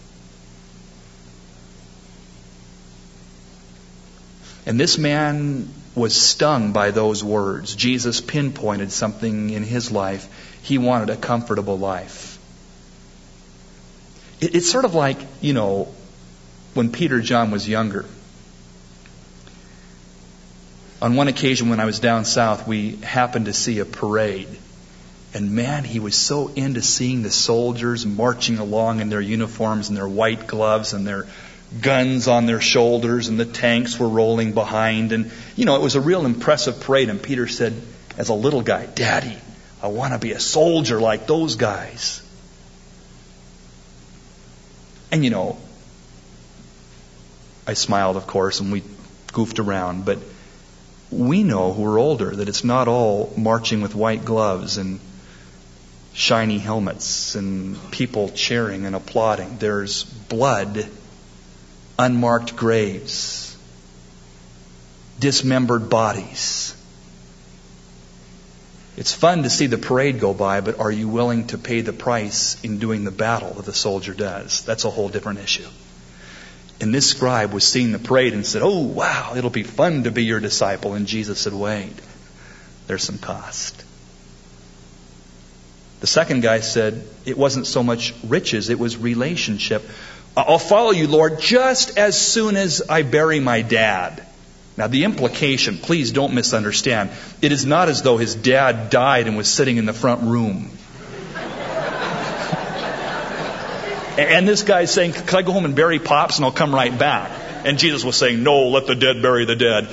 And this man was stung by those words. Jesus pinpointed something in his life. He wanted a comfortable life. It's sort of like, when Peter John was younger. On one occasion when I was down south, we happened to see a parade. And man, he was so into seeing the soldiers marching along in their uniforms and their white gloves and their guns on their shoulders, and the tanks were rolling behind. And, it was a real impressive parade. And Peter said, as a little guy, Daddy, I want to be a soldier like those guys. And, I smiled, of course, and we goofed around. But we know who are older that it's not all marching with white gloves and shiny helmets and people cheering and applauding. There's blood, unmarked graves, dismembered bodies. It's fun to see the parade go by, but are you willing to pay the price in doing the battle that the soldier does? That's a whole different issue. And this scribe was seeing the parade and said, oh, wow, it'll be fun to be your disciple. And Jesus said, wait, there's some cost. The second guy said it wasn't so much riches, it was relationship. I'll follow you, Lord, just as soon as I bury my dad. Now the implication, please don't misunderstand, it is not as though his dad died and was sitting in the front room. And this guy's saying, can I go home and bury Pops and I'll come right back? And Jesus was saying, no, let the dead bury the dead.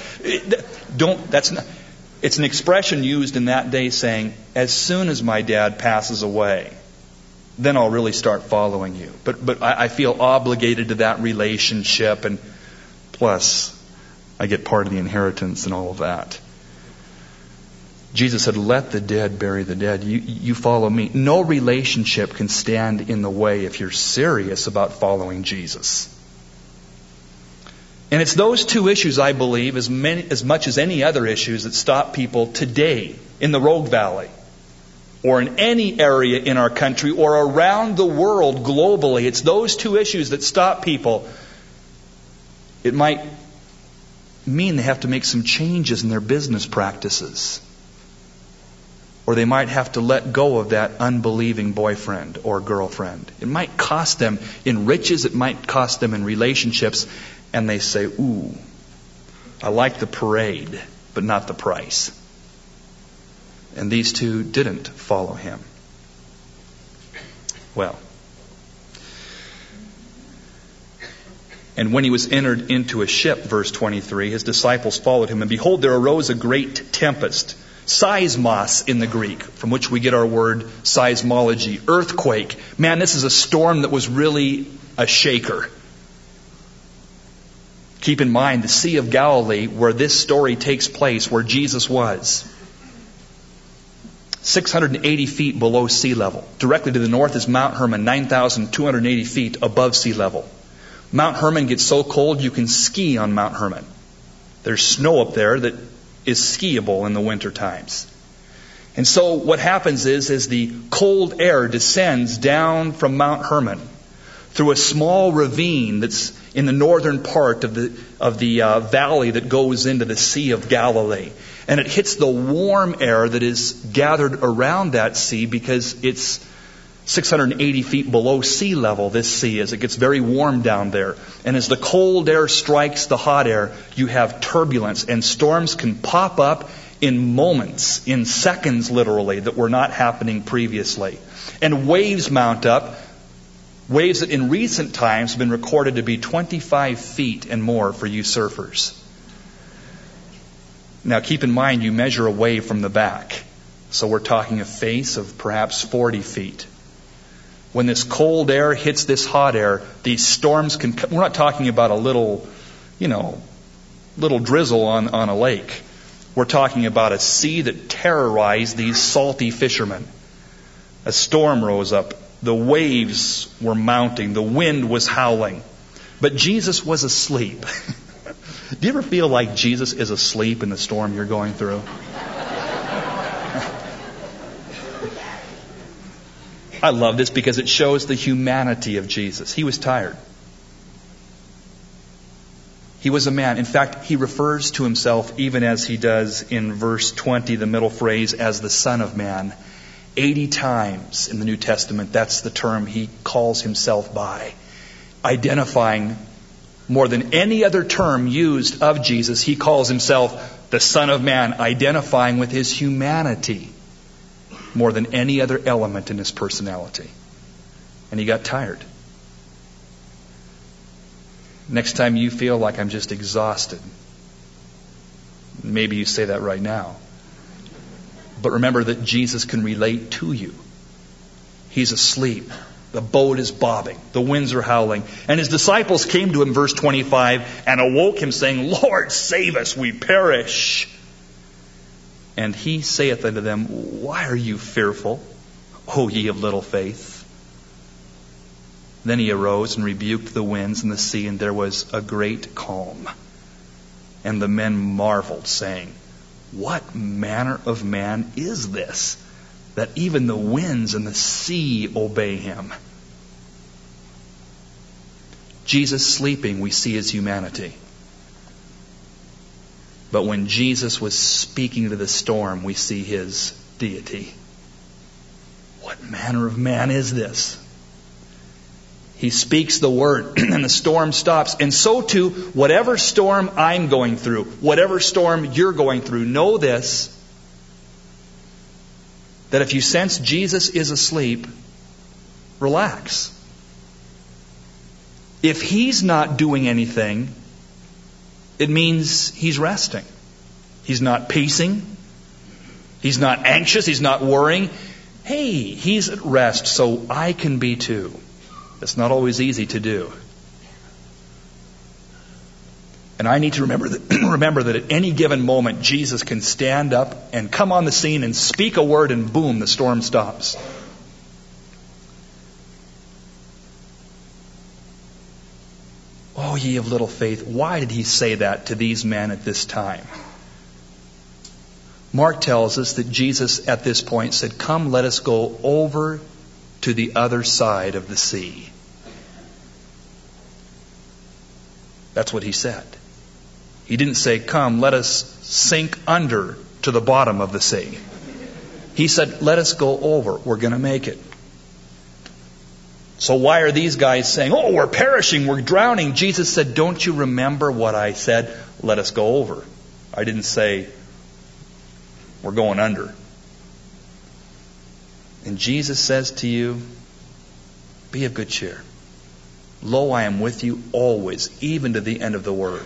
It's an expression used in that day saying, as soon as my dad passes away, then I'll really start following you. But I feel obligated to that relationship, and plus I get part of the inheritance and all of that. Jesus said, let the dead bury the dead. You follow me. No relationship can stand in the way if you're serious about following Jesus. And it's those two issues, I believe, as much as any other issues that stop people today in the Rogue Valley or in any area in our country or around the world globally. It's those two issues that stop people. It might mean they have to make some changes in their business practices. Or they might have to let go of that unbelieving boyfriend or girlfriend. It might cost them in riches. It might cost them in relationships. And they say, ooh, I like the parade, but not the price. And these two didn't follow him. Well, and when he was entered into a ship, verse 23, his disciples followed him. And behold, there arose a great tempest. Seismos in the Greek, from which we get our word seismology, earthquake. Man, this is a storm that was really a shaker. Keep in mind the Sea of Galilee, where this story takes place, where Jesus was. 680 feet below sea level. Directly to the north is Mount Hermon, 9,280 feet above sea level. Mount Hermon gets so cold you can ski on Mount Hermon. There's snow up there that is skiable in the winter times. And so what happens is the cold air descends down from Mount Hermon through a small ravine that's in the northern part of the valley that goes into the Sea of Galilee. And it hits the warm air that is gathered around that sea because it's 680 feet below sea level, this sea is. It gets very warm down there. And as the cold air strikes the hot air, you have turbulence. And storms can pop up in moments, in seconds literally, that were not happening previously. And waves mount up. Waves that in recent times have been recorded to be 25 feet and more for you surfers. Now keep in mind, you measure a wave from the back. So we're talking a face of perhaps 40 feet. When this cold air hits this hot air, these storms can come. We're not talking about a little drizzle on a lake. We're talking about a sea that terrorized these salty fishermen. A storm rose up. The waves were mounting. The wind was howling. But Jesus was asleep. Do you ever feel like Jesus is asleep in the storm you're going through? I love this because it shows the humanity of Jesus. He was tired. He was a man. In fact, he refers to himself, even as he does in verse 20, the middle phrase, as the Son of Man. 80 times in the New Testament, that's the term he calls himself by. Identifying more than any other term used of Jesus, he calls himself the Son of Man, identifying with his humanity more than any other element in his personality. And he got tired. Next time you feel like I'm just exhausted, maybe you say that right now. But remember that Jesus can relate to you. He's asleep. The boat is bobbing. The winds are howling. And his disciples came to him, verse 25, and awoke him, saying, Lord, save us, we perish. And he saith unto them, Why are you fearful, O ye of little faith? Then he arose and rebuked the winds and the sea, and there was a great calm. And the men marveled, saying, What manner of man is this, that even the winds and the sea obey him? Jesus sleeping, we see his humanity. But when Jesus was speaking to the storm, we see his deity. What manner of man is this? He speaks the word and the storm stops. And so too, whatever storm I'm going through, whatever storm you're going through, know this, that if you sense Jesus is asleep, relax. If he's not doing anything, it means he's resting. He's not pacing. He's not anxious. He's not worrying. Hey, he's at rest, so I can be too. It's not always easy to do. And I need to remember that at any given moment, Jesus can stand up and come on the scene and speak a word, and boom, the storm stops. Oh, ye of little faith, why did he say that to these men at this time? Mark tells us that Jesus at this point said, "Come, let us go over to the other side of the sea." That's what he said. He didn't say, "Come, let us sink under to the bottom of the sea." He said, "Let us go over. We're going to make it." So why are these guys saying, "Oh, we're perishing, we're drowning"? Jesus said, "Don't you remember what I said? Let us go over." I didn't say, "We're going under." And Jesus says to you, be of good cheer. Lo, I am with you always, even to the end of the world.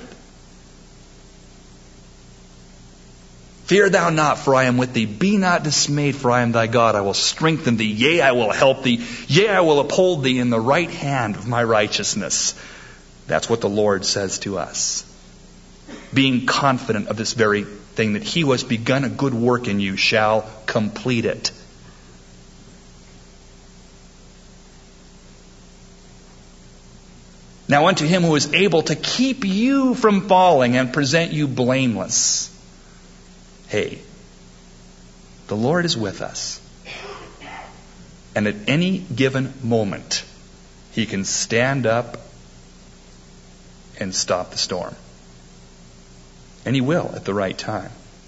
Fear thou not, for I am with thee. Be not dismayed, for I am thy God. I will strengthen thee. Yea, I will help thee. Yea, I will uphold thee in the right hand of my righteousness. That's what the Lord says to us. Being confident of this very thing, that he who has begun a good work in you shall complete it. Now unto him who is able to keep you from falling and present you blameless. Hey, the Lord is with us. And at any given moment, he can stand up and stop the storm. And he will at the right time.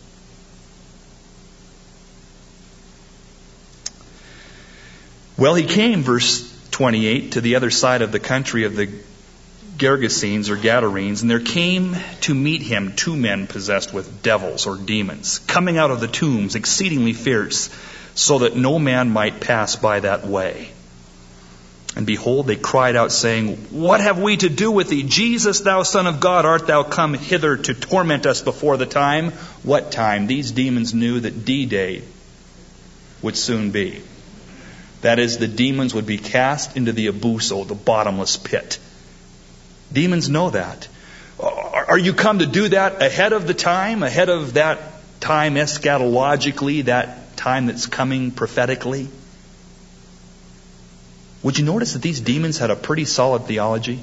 Well, he came, verse 28, to the other side of the country of the Gergesenes or Gadarenes, and there came to meet him 2 men possessed with devils or demons, coming out of the tombs, exceedingly fierce, so that no man might pass by that way. And behold, they cried out, saying, What have we to do with thee, Jesus, thou Son of God? Art thou come hither to torment us before the time? What time? These demons knew that D-Day would soon be. That is, the demons would be cast into the abuso, the bottomless pit. Demons know that. Are you come to do that ahead of the time? Ahead of that time eschatologically, that time that's coming prophetically? Would you notice that these demons had a pretty solid theology?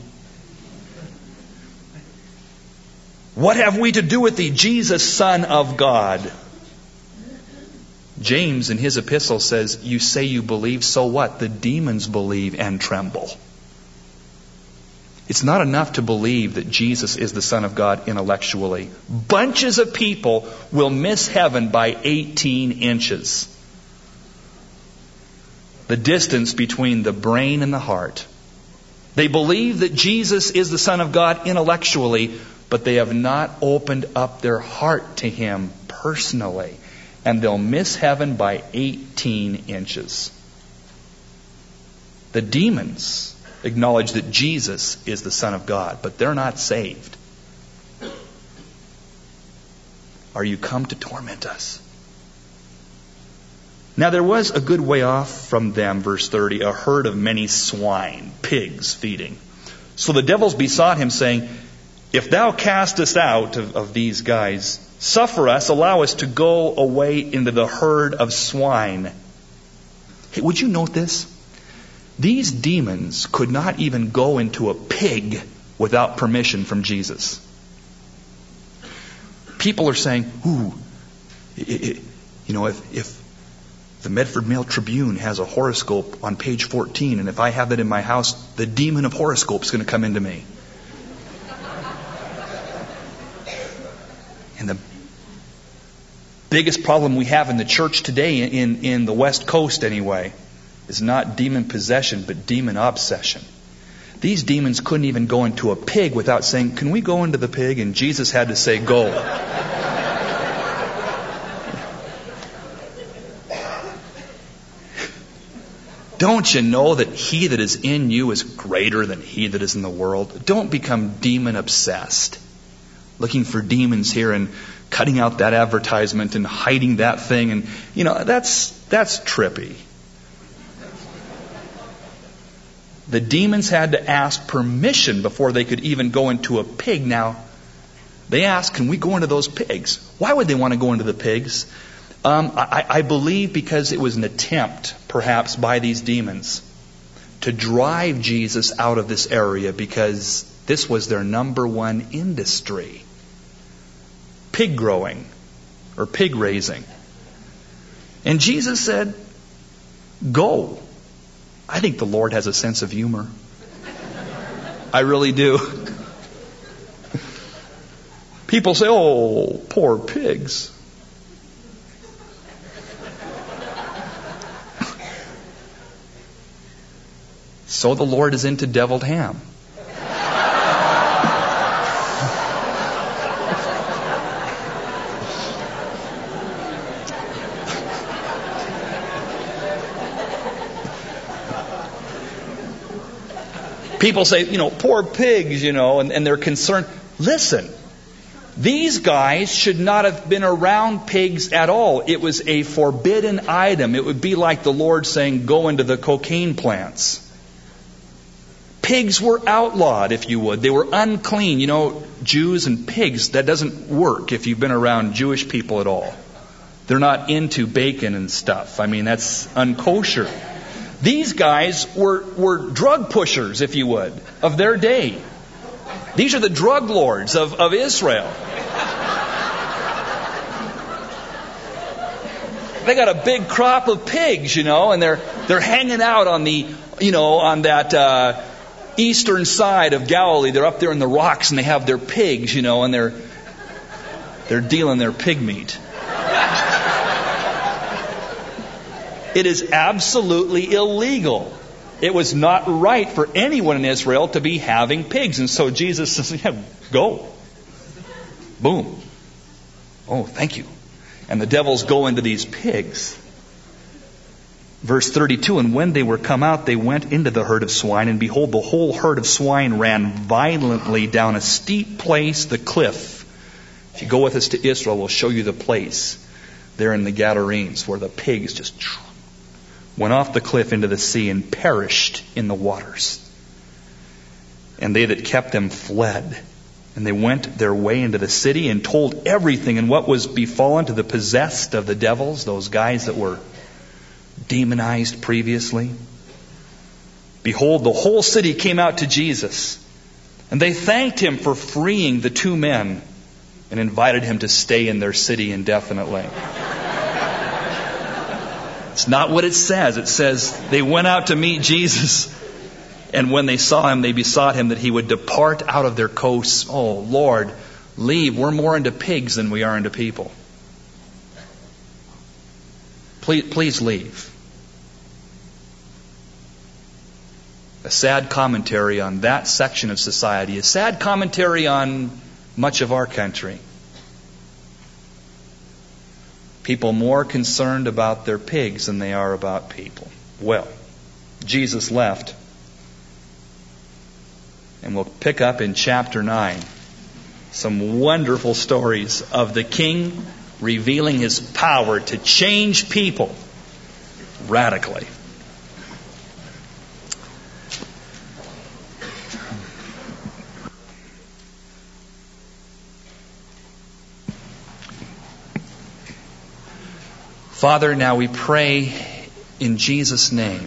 What have we to do with thee, Jesus, Son of God? James in his epistle says, you say you believe, so what? The demons believe and tremble. It's not enough to believe that Jesus is the Son of God intellectually. Bunches of people will miss heaven by 18 inches. The distance between the brain and the heart. They believe that Jesus is the Son of God intellectually, but they have not opened up their heart to him personally. And they'll miss heaven by 18 inches. The demons acknowledge that Jesus is the Son of God, but they're not saved. Are you come to torment us? Now there was a good way off from them, verse 30, a herd of many swine, pigs feeding. So the devils besought him, saying, If thou cast us out of these guys, suffer us, allow us to go away into the herd of swine. Hey, would you note this? These demons could not even go into a pig without permission from Jesus. People are saying, if the Medford Mail Tribune has a horoscope on page 14, and if I have that in my house, the demon of horoscope is going to come into me. And the biggest problem we have in the church today, in the West Coast anyway, is not demon possession, but demon obsession. These demons couldn't even go into a pig without saying, "Can we go into the pig?" And Jesus had to say, "Go." Don't you know that he that is in you is greater than he that is in the world? Don't become demon obsessed, looking for demons here and cutting out that advertisement and hiding that thing. And, that's trippy. The demons had to ask permission before they could even go into a pig. Now, they asked, "Can we go into those pigs?" Why would they want to go into the pigs? I believe because it was an attempt, perhaps, by these demons to drive Jesus out of this area, because this was their number one industry. Pig growing or pig raising. And Jesus said, "Go." I think the Lord has a sense of humor. I really do. People say, "Oh, poor pigs." So the Lord is into deviled ham. People say, "Poor pigs," and they're concerned. Listen, these guys should not have been around pigs at all. It was a forbidden item. It would be like the Lord saying, "Go into the cocaine plants." Pigs were outlawed, if you would. They were unclean. Jews and pigs, that doesn't work if you've been around Jewish people at all. They're not into bacon and stuff. That's unkosher. These guys were drug pushers, if you would, of their day. These are the drug lords of Israel. They got a big crop of pigs, and they're hanging out on on that eastern side of Galilee. They're up there in the rocks, and they have their pigs, and they're dealing their pig meat. It is absolutely illegal. It was not right for anyone in Israel to be having pigs. And so Jesus says, "Yeah, go." Boom. Oh, thank you. And the devils go into these pigs. Verse 32, "And when they were come out, they went into the herd of swine, and behold, the whole herd of swine ran violently down a steep place, the cliff." If you go with us to Israel, we'll show you the place there in the Gadarenes, where the pigs just went off the cliff into the sea and perished in the waters. And they that kept them fled. And they went their way into the city and told everything and what was befallen to the possessed of the devils, those guys that were demonized previously. Behold, the whole city came out to Jesus, and they thanked him for freeing the two men and invited him to stay in their city indefinitely. It's not what it says. It says they went out to meet Jesus, and when they saw him, they besought him that he would depart out of their coasts. "Oh, Lord, leave. We're more into pigs than we are into people. Please leave." A sad commentary on that section of society. A sad commentary on much of our country. People more concerned about their pigs than they are about people. Well, Jesus left. And we'll pick up in chapter 9 some wonderful stories of the King revealing his power to change people radically. Father, now we pray in Jesus' name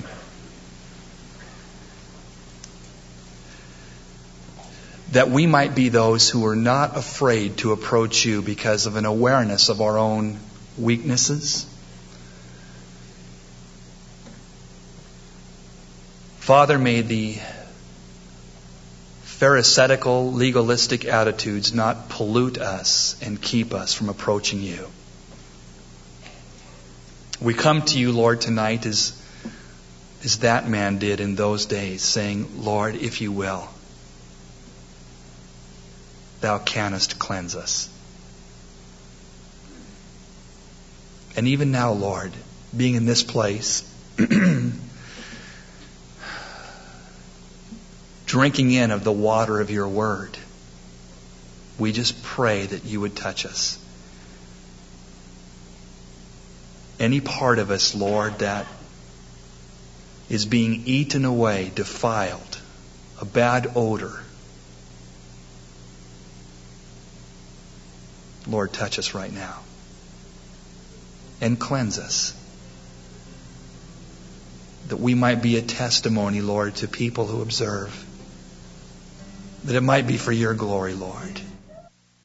that we might be those who are not afraid to approach you because of an awareness of our own weaknesses. Father, may the pharisaical, legalistic attitudes not pollute us and keep us from approaching you. We come to you, Lord, tonight as that man did in those days, saying, Lord, if you will, thou canst cleanse us. And even now, Lord, being in this place, drinking in of the water of your word, we just pray that you would touch us. Any part of us, Lord, that is being eaten away, defiled, a bad odor, Lord, touch us right now and cleanse us, that we might be a testimony, Lord, to people who observe, that it might be for your glory, Lord.